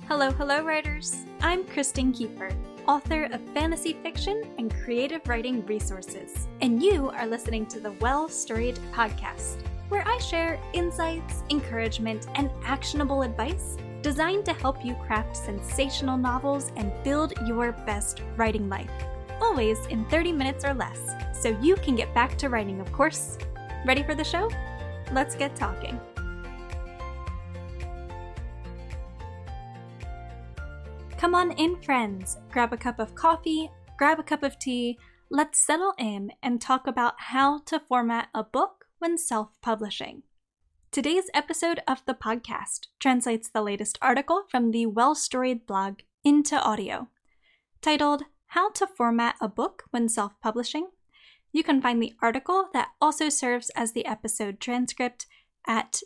Hello, writers! I'm Kristen Kiefer, author of fantasy fiction and creative writing resources, and you are listening to the Well Storied podcast, where I share insights, encouragement, and actionable advice designed to help you craft sensational novels and build your best writing life, always in 30 minutes or less, so you can get back to writing, of course. Ready for the show? Let's get talking. Come on in, friends. Grab a cup of coffee, grab a cup of tea. Let's settle in and talk about how to format a book when self-publishing. Today's episode of the podcast translates the latest article from the Well Storied blog into audio. Titled, How to Format a Book When Self-Publishing. You can find the article that also serves as the episode transcript at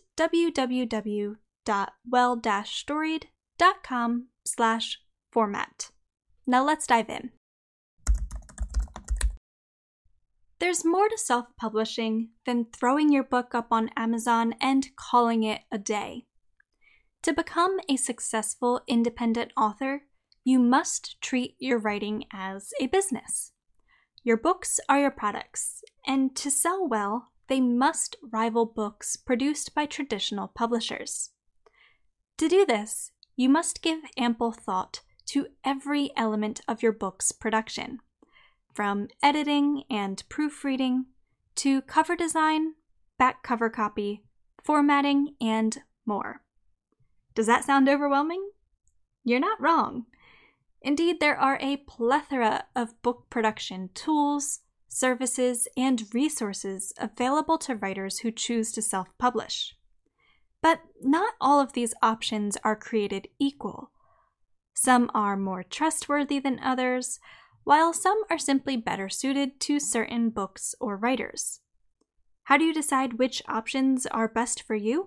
www.well-storied.com/format. Now let's dive in. There's more to self-publishing than throwing your book up on Amazon and calling it a day. To become a successful independent author, you must treat your writing as a business. Your books are your products, and to sell well, they must rival books produced by traditional publishers. To do this, you must give ample thought to every element of your book's production, from editing and proofreading to cover design, back cover copy, formatting, and more. Does that sound overwhelming? You're not wrong. Indeed, there are a plethora of book production tools, services, and resources available to writers who choose to self-publish. But not all of these options are created equal. Some are more trustworthy than others, while some are simply better suited to certain books or writers. How do you decide which options are best for you?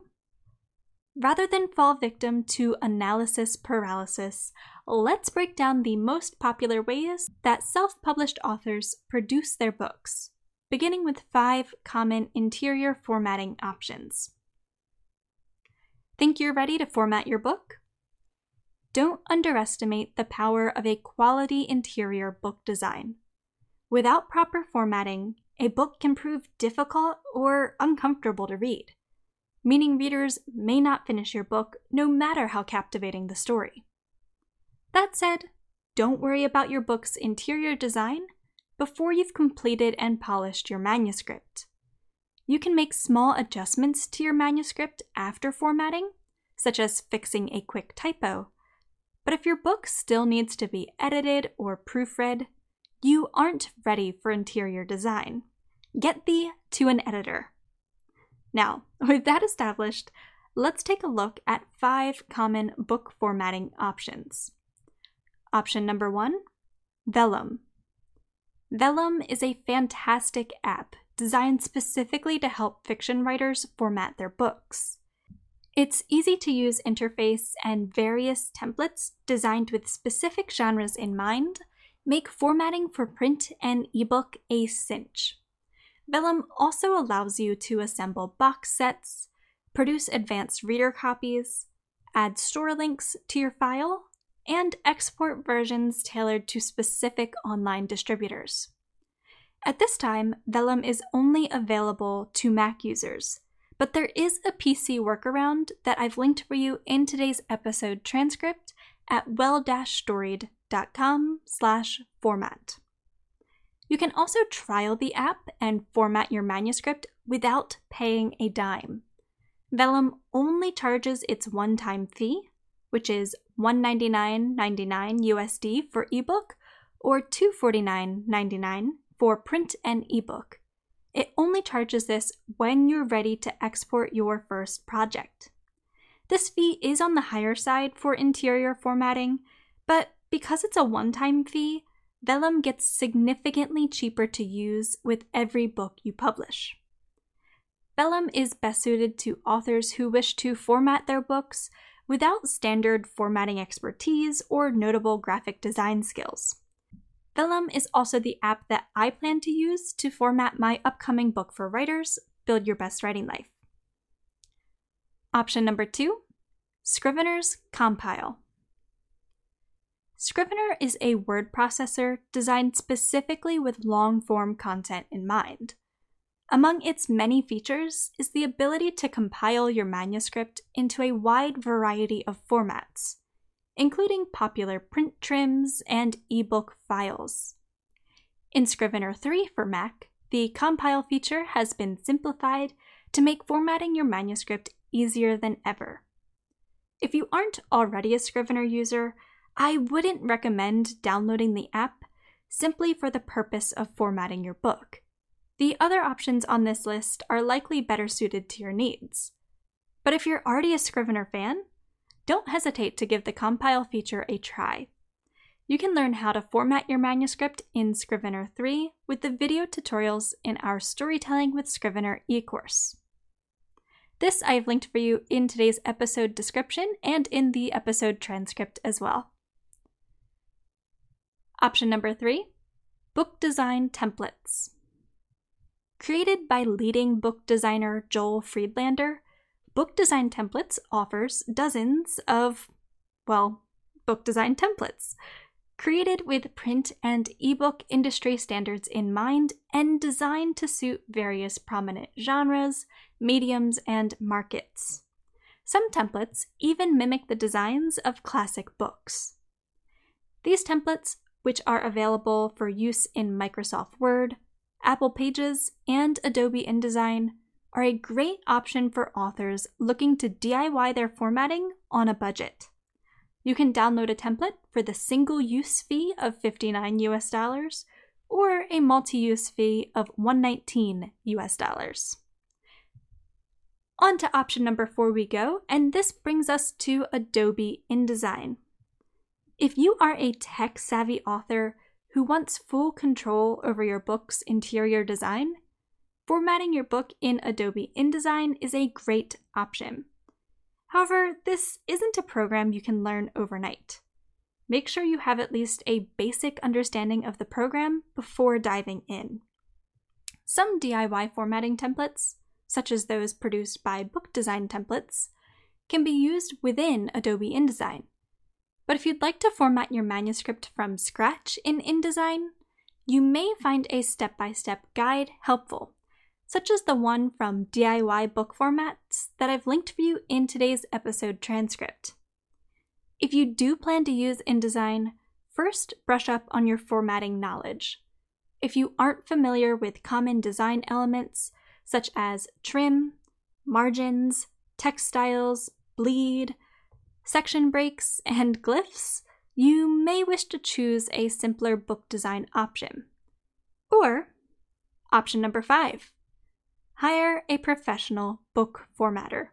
Rather than fall victim to analysis paralysis, let's break down the most popular ways that self-published authors produce their books, beginning with 5 common interior formatting options. Think you're ready to format your book? Don't underestimate the power of a quality interior book design. Without proper formatting, a book can prove difficult or uncomfortable to read, meaning readers may not finish your book no matter how captivating the story. That said, don't worry about your book's interior design before you've completed and polished your manuscript. You can make small adjustments to your manuscript after formatting, such as fixing a quick typo. But if your book still needs to be edited or proofread, you aren't ready for interior design. Get thee to an editor. Now, with that established, let's take a look at 5 common book formatting options. Option number 1, Vellum. Vellum is a fantastic app designed specifically to help fiction writers format their books. Its easy-to-use interface and various templates designed with specific genres in mind make formatting for print and ebook a cinch. Vellum also allows you to assemble box sets, produce advanced reader copies, add store links to your file, and export versions tailored to specific online distributors. At this time, Vellum is only available to Mac users, but there is a PC workaround that I've linked for you in today's episode transcript at well-storied.com/format. You can also trial the app and format your manuscript without paying a dime. Vellum only charges its one-time fee, which is $199.99 USD for ebook or $249.99 for print and ebook. It only charges this when you're ready to export your first project. This fee is on the higher side for interior formatting, but because it's a one-time fee, Vellum gets significantly cheaper to use with every book you publish. Vellum is best suited to authors who wish to format their books without standard formatting expertise or notable graphic design skills. Vellum is also the app that I plan to use to format my upcoming book for writers, Build Your Best Writing Life. Option number 2, Scrivener's Compile. Scrivener is a word processor designed specifically with long-form content in mind. Among its many features is the ability to compile your manuscript into a wide variety of formats, including popular print trims and ebook files. In Scrivener 3 for Mac, the compile feature has been simplified to make formatting your manuscript easier than ever. If you aren't already a Scrivener user, I wouldn't recommend downloading the app simply for the purpose of formatting your book. The other options on this list are likely better suited to your needs. But if you're already a Scrivener fan, don't hesitate to give the compile feature a try. You can learn how to format your manuscript in Scrivener 3 with the video tutorials in our Storytelling with Scrivener e-course. This I have linked for you in today's episode description and in the episode transcript as well. Option number 3, book design templates. Created by leading book designer Joel Friedlander, Book Design Templates offers dozens of, book design templates, created with print and ebook industry standards in mind and designed to suit various prominent genres, mediums, and markets. Some templates even mimic the designs of classic books. These templates, which are available for use in Microsoft Word, Apple Pages, and Adobe InDesign, are a great option for authors looking to DIY their formatting on a budget. You can download a template for the single-use fee of $59 or a multi-use fee of $119. On to option number 4 we go, and this brings us to Adobe InDesign. If you are a tech-savvy author who wants full control over your book's interior design, formatting your book in Adobe InDesign is a great option. However, this isn't a program you can learn overnight. Make sure you have at least a basic understanding of the program before diving in. Some DIY formatting templates, such as those produced by Book Design Templates, can be used within Adobe InDesign. But if you'd like to format your manuscript from scratch in InDesign, you may find a step-by-step guide helpful, such as the one from DIY Book Formats that I've linked for you in today's episode transcript. If you do plan to use InDesign, first brush up on your formatting knowledge. If you aren't familiar with common design elements such as trim, margins, text styles, bleed, section breaks, and glyphs, you may wish to choose a simpler book design option. Or, option number 5, hire a professional book formatter.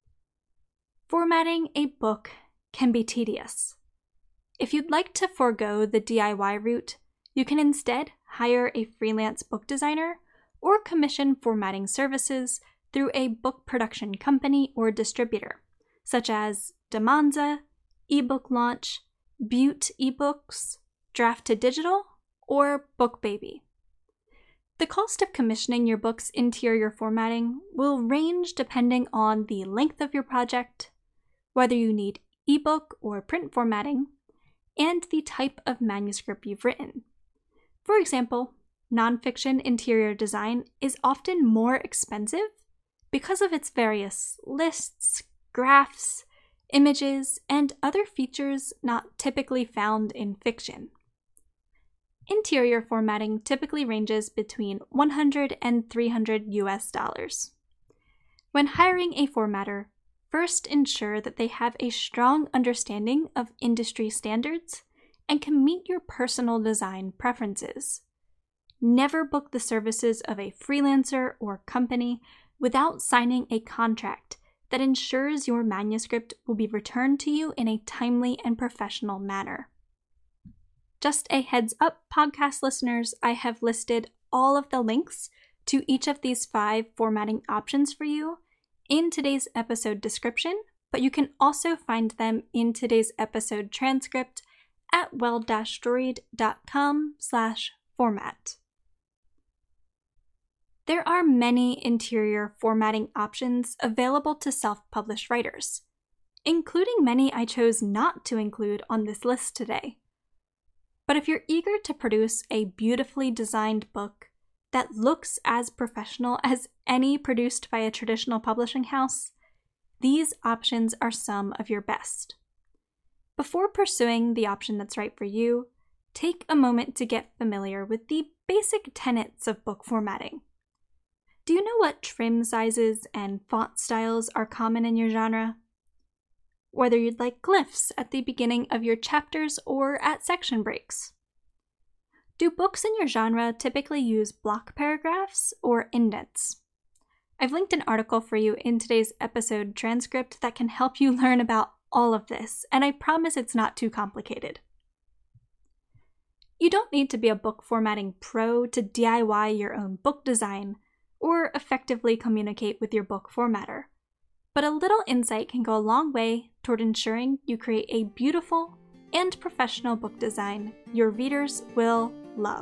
Formatting a book can be tedious. If you'd like to forego the DIY route, you can instead hire a freelance book designer or commission formatting services through a book production company or distributor, such as Demanza, eBook Launch, Butte eBooks, Draft to Digital, or BookBaby. The cost of commissioning your book's interior formatting will range depending on the length of your project, whether you need ebook or print formatting, and the type of manuscript you've written. For example, nonfiction interior design is often more expensive because of its various lists, graphs, images, and other features not typically found in fiction. Interior formatting typically ranges between $100 and $300. When hiring a formatter, first ensure that they have a strong understanding of industry standards and can meet your personal design preferences. Never book the services of a freelancer or company without signing a contract that ensures your manuscript will be returned to you in a timely and professional manner. Just a heads up, podcast listeners, I have listed all of the links to each of these 5 formatting options for you in today's episode description, but you can also find them in today's episode transcript at well-storied.com/format. There are many interior formatting options available to self-published writers, including many I chose not to include on this list today, But if you're eager to produce a beautifully designed book that looks as professional as any produced by a traditional publishing house, these options are some of your best. Before pursuing the option that's right for you, take a moment to get familiar with the basic tenets of book formatting. Do you know what trim sizes and font styles are common in your genre? Whether you'd like glyphs at the beginning of your chapters or at section breaks. Do books in your genre typically use block paragraphs or indents? I've linked an article for you in today's episode transcript that can help you learn about all of this, and I promise it's not too complicated. You don't need to be a book formatting pro to DIY your own book design or effectively communicate with your book formatter, but a little insight can go a long way toward ensuring you create a beautiful and professional book design your readers will love.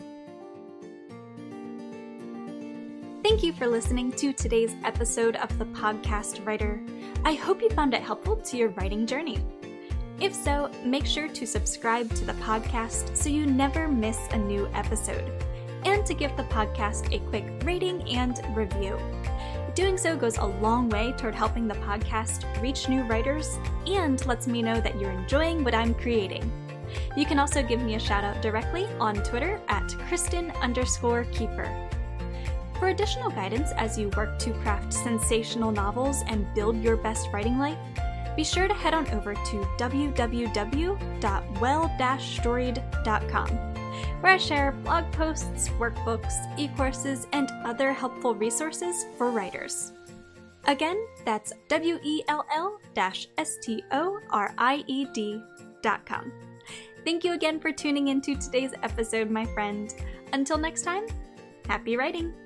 Thank you for listening to today's episode of The Podcast Writer. I hope you found it helpful to your writing journey. If so, make sure to subscribe to the podcast so you never miss a new episode, and to give the podcast a quick rating and review. Doing so goes a long way toward helping the podcast reach new writers and lets me know that you're enjoying what I'm creating. You can also give me a shout out directly on Twitter at Kristen_Kiefer. For additional guidance as you work to craft sensational novels and build your best writing life, be sure to head on over to www.well-storied.com, where I share blog posts, workbooks, e-courses, and other helpful resources for writers. Again, that's well-storied.com. Thank you again for tuning into today's episode, my friend. Until next time, happy writing!